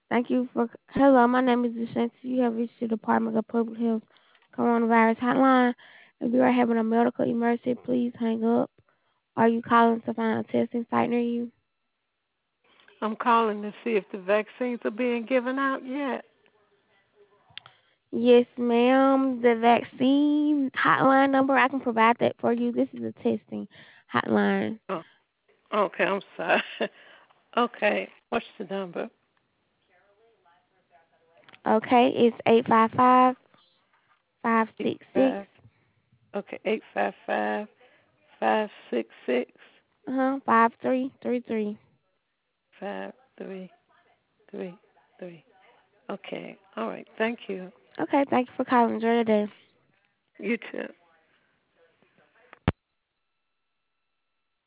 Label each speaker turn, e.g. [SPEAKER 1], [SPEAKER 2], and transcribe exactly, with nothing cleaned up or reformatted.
[SPEAKER 1] Thank you for. Hello, my name is Deshanti. You have reached the Department of Public Health Coronavirus Hotline. If you are having a medical emergency, please hang up. Are you calling to find a testing site near you?
[SPEAKER 2] I'm calling to see if the vaccines are being given out yet.
[SPEAKER 1] Yes, ma'am. The vaccine hotline number, I can provide that for you. This is a testing hotline.
[SPEAKER 2] Oh, okay, I'm sorry. Okay, what's the number?
[SPEAKER 1] Okay, it's eight five five, five
[SPEAKER 2] Eight
[SPEAKER 1] six six.
[SPEAKER 2] five. Okay, eight five five five six six
[SPEAKER 1] Uh-huh, five three three three.
[SPEAKER 2] five three three three. Okay, all right. Thank you.
[SPEAKER 1] Okay, thank you for calling. Enjoy the day.
[SPEAKER 2] You too.